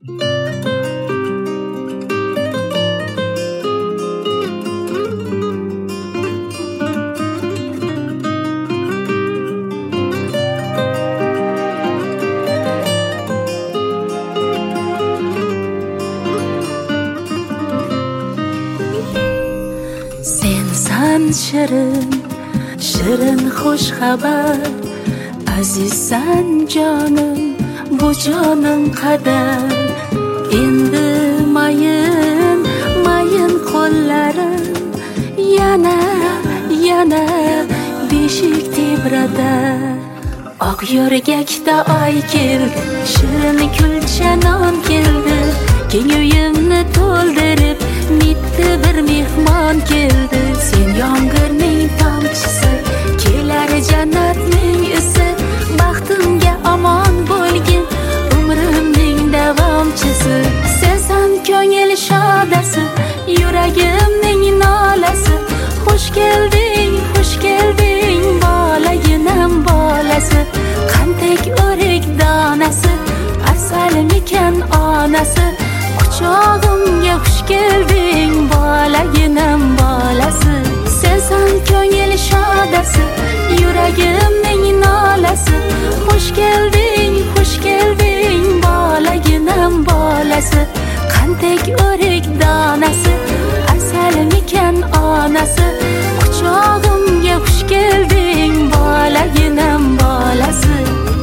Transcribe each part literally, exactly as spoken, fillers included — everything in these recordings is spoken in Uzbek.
Sensan shirin, shirin xush xabar. Azizsan jonim, bu jonim qadar. Endi mayin, mayin qo'llarim yana, yana beshik tebradar. Oq yo'rgakda oy keldi, shirin kulcha non keldi. Keng uyimni to'ldirib, mitti bir mehmon keldi. Sen yomg'irning tomchisi, kelar jannatning isi. Baxtimga omon bo'lgin, umrimning davomchisi. Sensan ko'ngil shodasi, yuragimning nolasi. Xush kelding, xush kelding, bolaginam bolasi. Qantek o'rik donasi, asalmikan onasi. Quchog'imga xush kelding, bolaginam bolasi. Sensan ko'ngil shodasi, yuragimning nolasi. Xush kelding, xush kelding, bolaginam bolasi. Qantek o'rik donasi, asalmikan onasi. Quchog'imga xush kelding, bolaginam bolasi.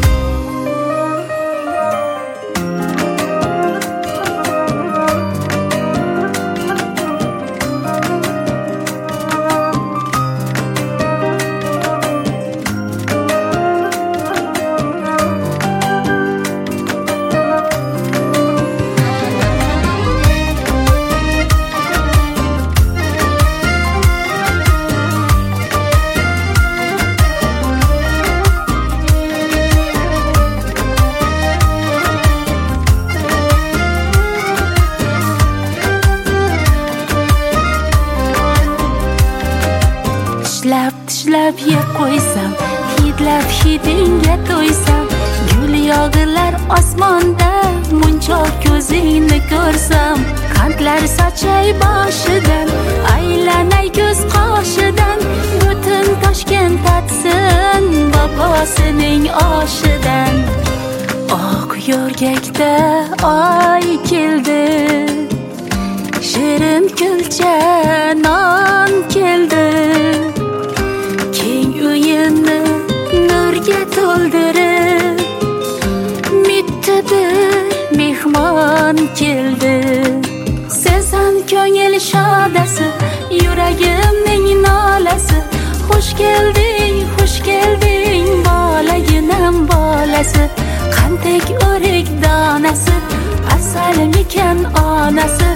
Tishlab, tishlab yeb qo'ysam, hidlab hidingga to'ysam. Gul yog'ilar osmonda, munchoq ko'zingni ko'rsam. Qandlar sochay boshidan, aylanay ko'z qoshidan. Butun Toshkent tatsin bobosining oshidan. Oq yo'rgakda oy keldi, shirin kulcha non keldi. Nurga to'ldirib, mitti bir mehmon keldi. Sensan ko'ngil shodasi, yuragimning nolasi. Xush kelding, xush kelding, bolaginam bolasi. Qantek o'rik donasi, asalmikan onasi.